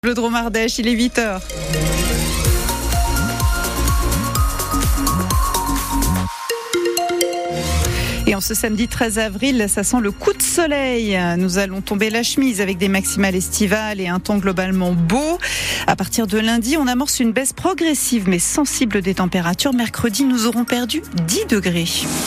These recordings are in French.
Le Drôme Ardèche, il est 8h. Et en ce samedi 13 avril, ça sent le coup de soleil. Nous allons tomber la chemise avec des maximales estivales et un temps globalement beau. À partir de lundi, on amorce une baisse progressive mais sensible des températures. Mercredi, nous aurons perdu 10 degrés.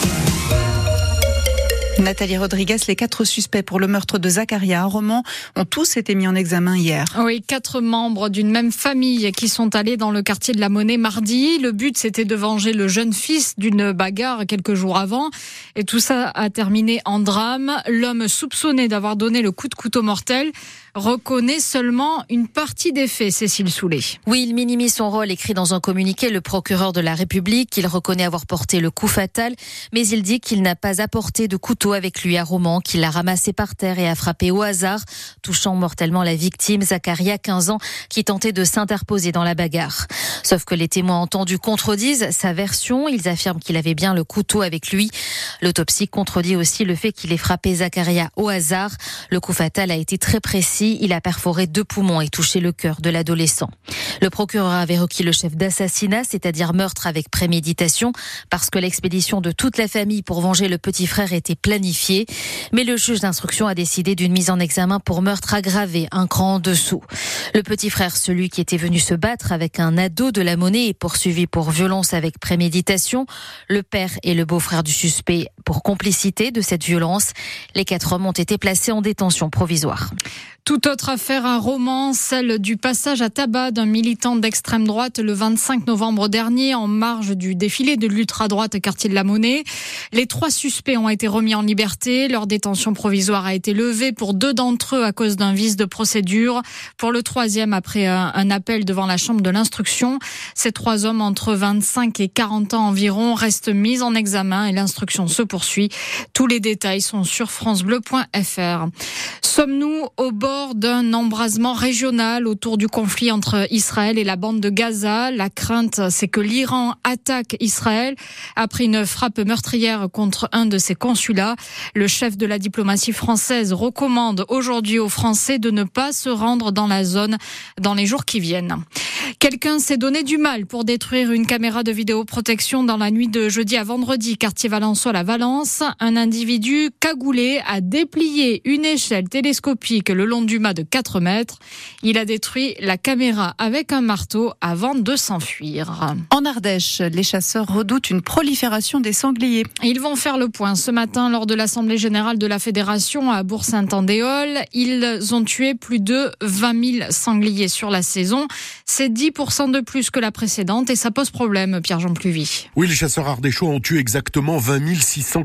Nathalie Rodriguez, les 4 suspects pour le meurtre de Zakaria à Romans ont tous été mis en examen hier. Oui, 4 membres d'une même famille qui sont allés dans le quartier de la Monnaie mardi. Le but, c'était de venger le jeune fils d'une bagarre quelques jours avant. Et tout ça a terminé en drame. L'homme soupçonné d'avoir donné le coup de couteau mortel reconnaît seulement une partie des faits, Cécile Soulet. Oui, il minimise son rôle, écrit dans un communiqué le procureur de la République. Il reconnaît avoir porté le coup fatal, mais il dit qu'il n'a pas apporté de couteau avec lui à Romans, qu'il l'a ramassé par terre et a frappé au hasard, touchant mortellement la victime, Zakaria, 15 ans, qui tentait de s'interposer dans la bagarre. Sauf que les témoins entendus contredisent sa version. Ils affirment qu'il avait bien le couteau avec lui. L'autopsie contredit aussi le fait qu'il ait frappé Zakaria au hasard. Le coup fatal a été très précis. Il a perforé 2 poumons et touché le cœur de l'adolescent. Le procureur avait requis le chef d'assassinat, c'est-à-dire meurtre avec préméditation, parce que l'expédition de toute la famille pour venger le petit frère était planifiée. Mais le juge d'instruction a décidé d'une mise en examen pour meurtre aggravé, un cran en dessous. Le petit frère, celui qui était venu se battre avec un ado de la Monnaie, est poursuivi pour violence avec préméditation. Le père et le beau-frère du suspect pour complicité de cette violence. Les 4 hommes ont été placés en détention provisoire. Toute autre affaire à Romans, celle du passage à tabac d'un militant d'extrême droite le 25 novembre dernier en marge du défilé de l'ultra-droite quartier de la Monnaie. Les 3 suspects ont été remis en liberté. Leur détention provisoire a été levée pour 2 d'entre eux à cause d'un vice de procédure. Pour le 3e, après un appel devant la chambre de l'instruction, ces 3 hommes entre 25 et 40 ans environ restent mis en examen et l'instruction se poursuit. Tous les détails sont sur francebleu.fr. Sommes-nous au bord d'un embrasement régional autour du conflit entre Israël et la bande de Gaza? La crainte, c'est que l'Iran attaque Israël après une frappe meurtrière contre un de ses consulats. Le chef de la diplomatie française recommande aujourd'hui aux Français de ne pas se rendre dans la zone dans les jours qui viennent. Quelqu'un s'est donné du mal pour détruire une caméra de vidéoprotection dans la nuit de jeudi à vendredi, quartier Valençol à Valence. Un individu cagoulé a déplié une échelle télescopique le long du mât de 4 mètres. Il a détruit la caméra avec un marteau avant de s'enfuir. En Ardèche, les chasseurs redoutent une prolifération des sangliers. Ils vont faire le point ce matin lors de l'Assemblée générale de la Fédération à Bourg-Saint-Andéol. Ils ont tué plus de 20 000 sangliers sur la saison. C'est 10% de plus que la précédente et ça pose problème, Pierre-Jean Pluvy. Oui, les chasseurs ardéchois ont tué exactement 20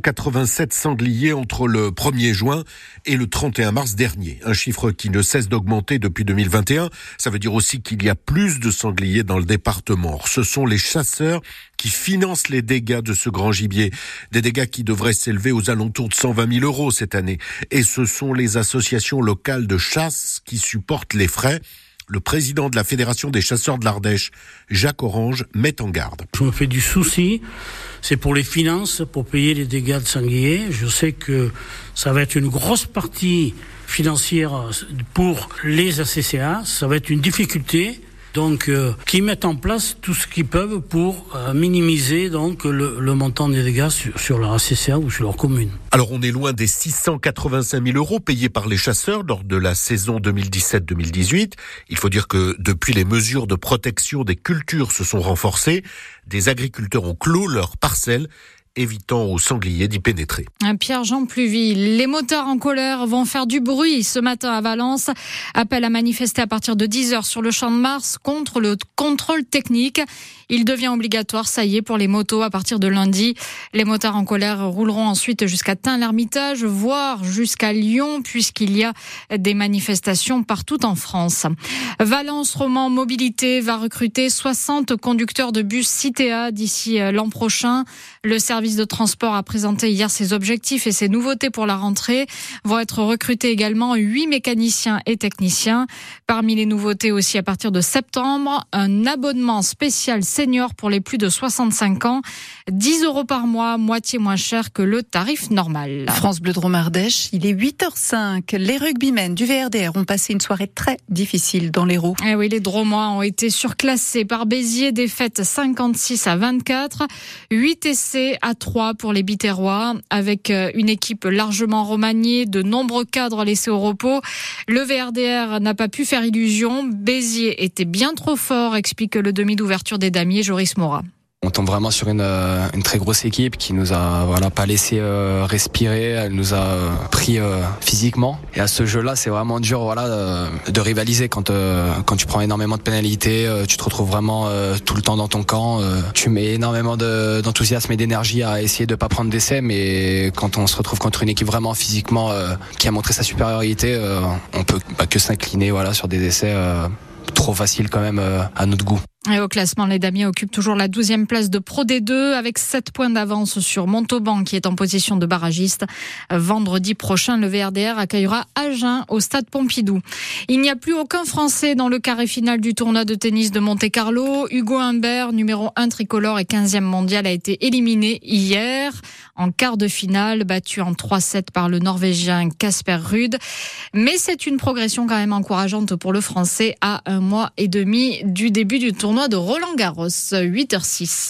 687 sangliers entre le 1er juin et le 31 mars dernier. Un chiffre qui ne cesse d'augmenter depuis 2021. Ça veut dire aussi qu'il y a plus de sangliers dans le département. Ce sont les chasseurs qui financent les dégâts de ce grand gibier. Des dégâts qui devraient s'élever aux alentours de 120 000 € cette année. Et ce sont les associations locales de chasse qui supportent les frais. Le président de la Fédération des chasseurs de l'Ardèche, Jacques Orange, met en garde. Je me fais du souci, c'est pour les finances, pour payer les dégâts de sangliers. Je sais que ça va être une grosse partie financière pour les ACCA, ça va être une difficulté. Donc, qui mettent en place tout ce qu'ils peuvent pour minimiser donc le montant des dégâts sur leur ACCA ou sur leur commune. Alors, on est loin des 685 000 € payés par les chasseurs lors de la saison 2017-2018. Il faut dire que depuis, les mesures de protection des cultures se sont renforcées. Des agriculteurs ont clos leurs parcelles, évitant aux sangliers d'y pénétrer. Pierre-Jean Pluvy, les motards en colère vont faire du bruit ce matin à Valence. Appel à manifester à partir de 10h sur le Champ de Mars contre le contrôle technique. Il devient obligatoire, ça y est, pour les motos à partir de lundi. Les motards en colère rouleront ensuite jusqu'à Tain-l'Hermitage, voire jusqu'à Lyon, puisqu'il y a des manifestations partout en France. Valence Romans Mobilité va recruter 60 conducteurs de bus Citéa d'ici l'an prochain. Le service service de transport a présenté hier ses objectifs et ses nouveautés pour la rentrée. Vont être recrutés également 8 mécaniciens et techniciens. Parmi les nouveautés aussi à partir de septembre, un abonnement spécial senior pour les plus de 65 ans. 10 € par mois, moitié moins cher que le tarif normal. France Bleu Drôme Ardèche, il est 8h05. Les rugbymen du VRDR ont passé une soirée très difficile dans l'Hérault. Eh oui, les Drômois ont été surclassés par Béziers, défaite 56-24. 8 essais à 3 pour les Biterrois, avec une équipe largement remaniée, de nombreux cadres laissés au repos. Le VRDR n'a pas pu faire illusion. Béziers était bien trop fort, explique le demi d'ouverture des damiers, Joris Morat. On tombe vraiment sur une très grosse équipe qui nous a pas laissé respirer, elle nous a pris physiquement. Et à ce jeu-là, c'est vraiment dur de rivaliser quand tu prends énormément de pénalités, tu te retrouves vraiment tout le temps dans ton camp, tu mets énormément d'enthousiasme et d'énergie à essayer de pas prendre d'essais, mais quand on se retrouve contre une équipe vraiment physiquement qui a montré sa supériorité, on peut que s'incliner sur des essais trop faciles quand même à notre goût. Et au classement, les Damiers occupent toujours la 12e place de Pro D2 avec 7 points d'avance sur Montauban qui est en position de barragiste. Vendredi prochain, le VRDR accueillera Agen au stade Pompidou. Il n'y a plus aucun Français dans le carré final du tournoi de tennis de Monte-Carlo. Hugo Humbert, numéro 1 tricolore et 15e mondial, a été éliminé hier en quart de finale, battu en 3-7 par le Norvégien Casper Ruud. Mais c'est une progression quand même encourageante pour le Français à 1 mois et demi du début du tournoi de Roland-Garros, 8h06.